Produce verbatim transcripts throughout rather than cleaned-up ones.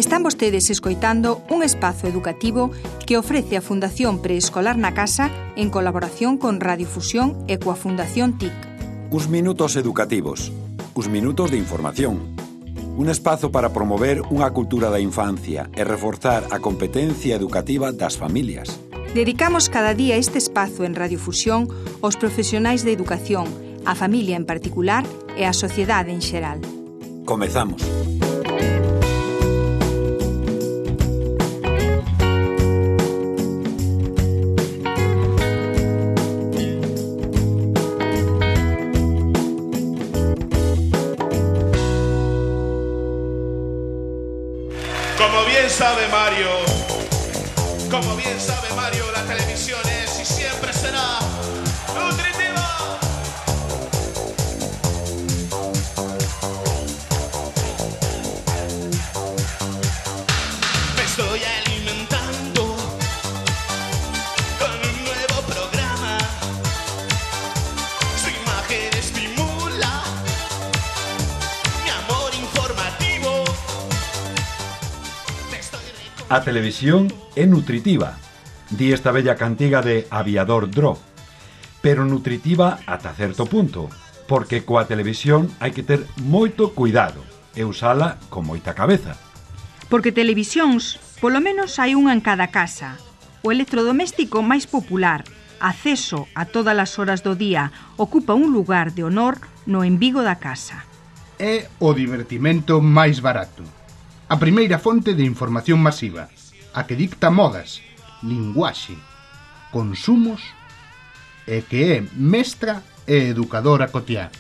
Están vostedes escoitando un espazo educativo que ofrece a Fundación Preescolar na Casa en colaboración con Radiofusión e coa Fundación T I C. Uns minutos educativos, uns minutos de información. Un espazo para promover unha cultura da infancia e reforzar a competencia educativa das familias. Dedicamos cada día este espazo en Radiofusión aos profesionais de educación, a familia en particular e a sociedade en xeral. Comezamos. Como bien sabe Mario, como bien sabe Mario, la televisión es y siempre será nutritiva. Me estoy alimentando con un nuevo programa. Su imagen estimula mi amor informativo. A televisión é nutritiva, di esta bella cantiga de Aviador Dro, pero nutritiva ata certo punto, porque coa televisión hai que ter moito cuidado e usala con moita cabeza. Porque televisións, polo menos hai unha en cada casa. O electrodoméstico máis popular, acceso a todas as horas do día, ocupa un lugar de honor no embigo da casa. É o divertimento máis barato. A primeira fonte de información masiva, a que dicta modas, linguaxe, consumos e que é mestra e educadora cotiá.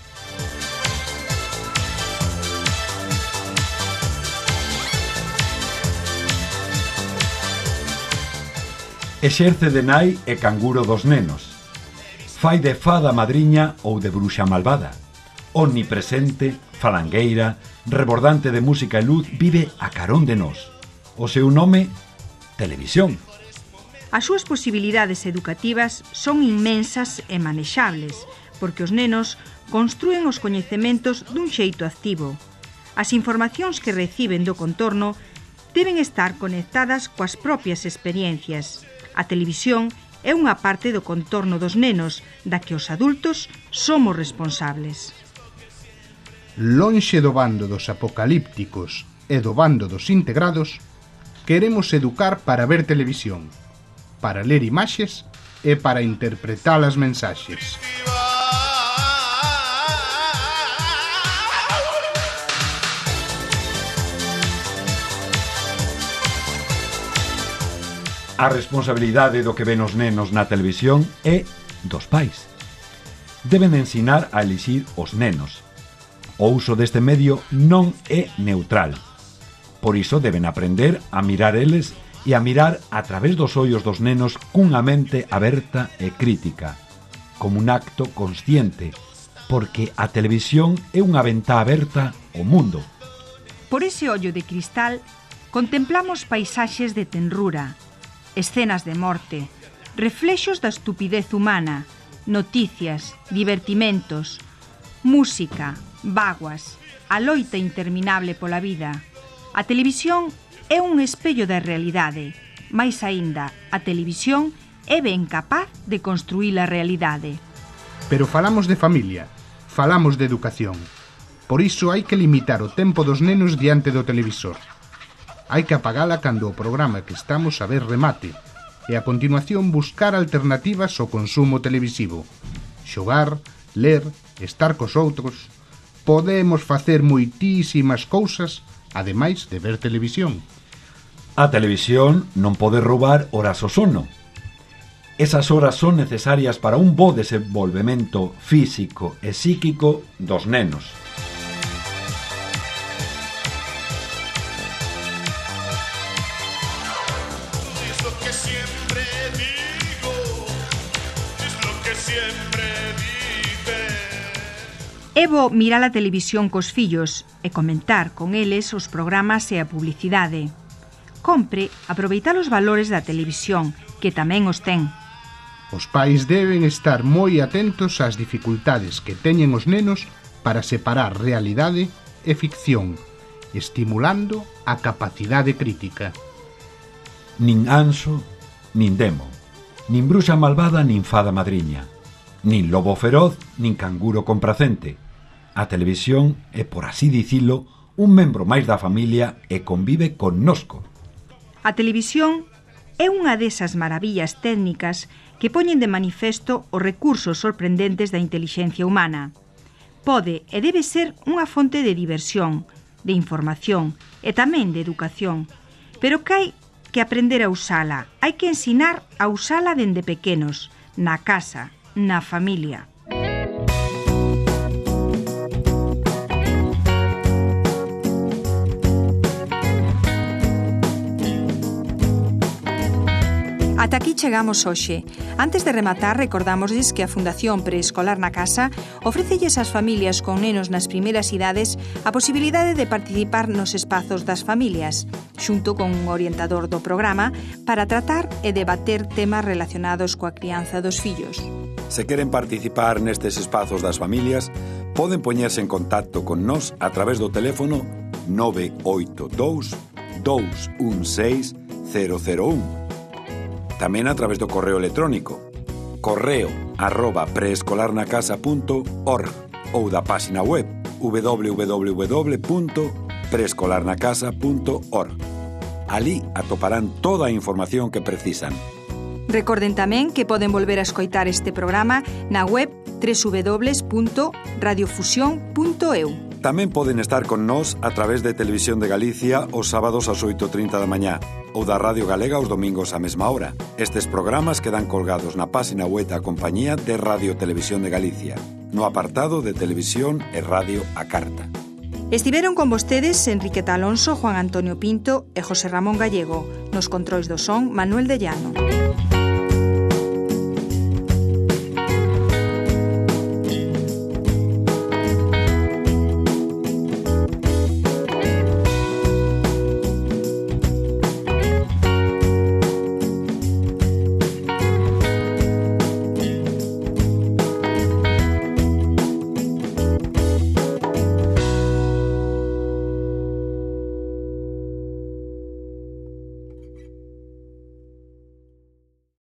Exerce de nai e canguro dos nenos. Fai de fada madriña ou de bruxa malvada. Omnipresente, falangueira, rebordante de música e luz, vive a carón de nós. O seu nome, televisión. As súas posibilidades educativas son inmensas e manexables, porque os nenos construen os coñecementos dun xeito activo. As informacións que reciben do contorno deben estar conectadas coas propias experiencias. A televisión é unha parte do contorno dos nenos, da que os adultos somos responsables. Lonxe do bando dos apocalípticos e do bando dos integrados, queremos educar para ver televisión, para ler imaxes e para interpretar as mensaxes. A responsabilidade do que ven os nenos na televisión é dos pais. Deben ensinar a elixir os nenos. O uso deste medio non é neutral. Por iso deben aprender a mirar eles e a mirar a través dos ollos dos nenos cunha mente aberta e crítica, como un acto consciente, porque a televisión é unha ventá aberta ao mundo. Por ese ollo de cristal contemplamos paisaxes de tenrura, escenas de morte, reflexos da estupidez humana, noticias, divertimentos, música, vaguas, a loita interminable pola vida. A televisión é un espello da realidade, máis aínda, a televisión é ben capaz de construir a realidade. Pero falamos de familia, falamos de educación. Por iso hai que limitar o tempo dos nenos diante do televisor. Hai que apagala cando o programa que estamos a ver remate e a continuación buscar alternativas ao consumo televisivo. Xogar, ler, estar cos outros. Podemos facer moitísimas cousas, ademais de ver televisión. A televisión non pode roubar horas ao sono. Esas horas son necesarias para un bo desenvolvemento físico e psíquico dos nenos. Es lo que siempre digo, es lo que siempre dice. É bo mirar a televisión cos fillos e comentar con eles os programas e a publicidade. Compre aproveitar os valores da televisión, que tamén os ten. Os pais deben estar moi atentos ás dificultades que teñen os nenos para separar realidade e ficción estimulando a capacidade crítica. Nin anso, nin demo, nin bruxa malvada, nin fada madriña, nin lobo feroz, nin canguro compracente. A televisión é, por así dicilo, un membro máis da familia e convive connosco. A televisión é unha desas maravillas técnicas que poñen de manifesto os recursos sorprendentes da intelixencia humana. Pode e debe ser unha fonte de diversión, de información e tamén de educación, pero que hai que aprender a usala, hai que ensinar a usala dende pequenos, na casa, na familia. Ata aquí chegamos hoxe. Antes de rematar, recordamosles que a Fundación Preescolar na Casa ofrécelles ás familias con nenos nas primeiras idades a posibilidade de participar nos espazos das familias, xunto con un orientador do programa, para tratar e debater temas relacionados coa crianza dos fillos. Se queren participar nestes espazos das familias, poden poñerse en contacto con nós a través do teléfono nove oito dous, dous un seis, cero cero un. Tamén a través do correo electrónico correo arroba preescolarnacasa punto org ou da páxina web w w w punto preescolarnacasa punto org. Alí atoparán toda a información que precisan. Recorden tamén que poden volver a escoitar este programa na web w w w punto radiofusión punto e u. Tamén poden estar con nós a través de Televisión de Galicia os sábados ás oito e trinta da mañá ou da Radio Galega os domingos á mesma hora. Estes programas quedan colgados na páxina web da compañía de Radio Televisión de Galicia, no apartado de Televisión e Radio a Carta. Estiveron con vostedes Enriqueta Alonso, Juan Antonio Pinto e José Ramón Gallego. Nos controis do son, Manuel de Llano.